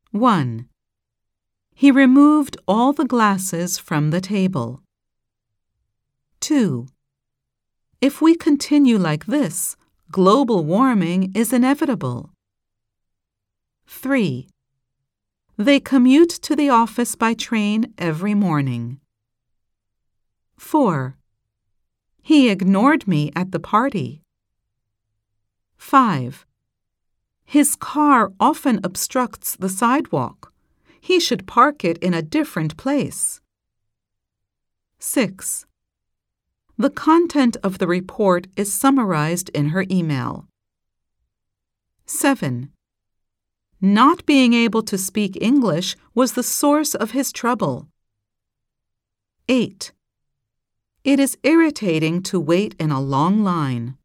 1. He removed all the glasses from the table. 2. If we continue like this, global warming is inevitable. 3. They commute to the office by train every morning. 4. He ignored me at the party. 5. His car often obstructs the sidewalk. He should park it in a different place. 6. The content of the report is summarized in her email. 7. Not being able to speak English was the source of his trouble. 8. It is irritating to wait in a long line.